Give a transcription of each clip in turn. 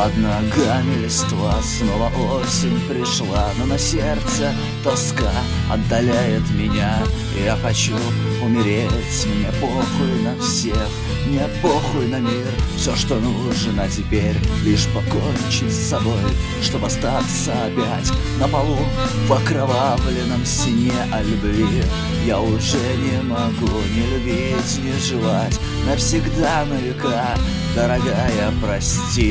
Под ногами листва, снова осень пришла, но на сердце тоска отдаляет меня. Я хочу умереть, мне похуй на всех, мне похуй на мир. Все, что нужно теперь, лишь покончить с собой, чтобы остаться опять на полу в окровавленном сине о любви. Я уже не могу ни любить, ни желать, навсегда, на века, дорогая, прости.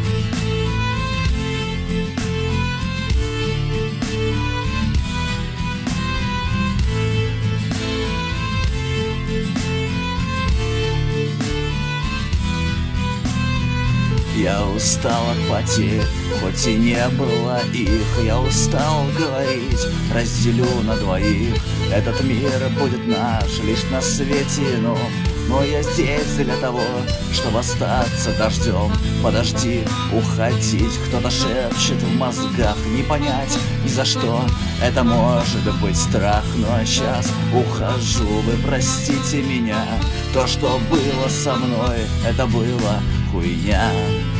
Я устал от потерь, хоть и не было их. Я устал говорить, разделю на двоих. Этот мир будет наш лишь на свете ином, но я здесь для того, чтобы остаться дождем. Подожди, уходить, кто-то шепчет в мозгах, не понять ни за что. Это может быть страх, но сейчас ухожу, вы простите меня. То, что было со мной, это было хуйня.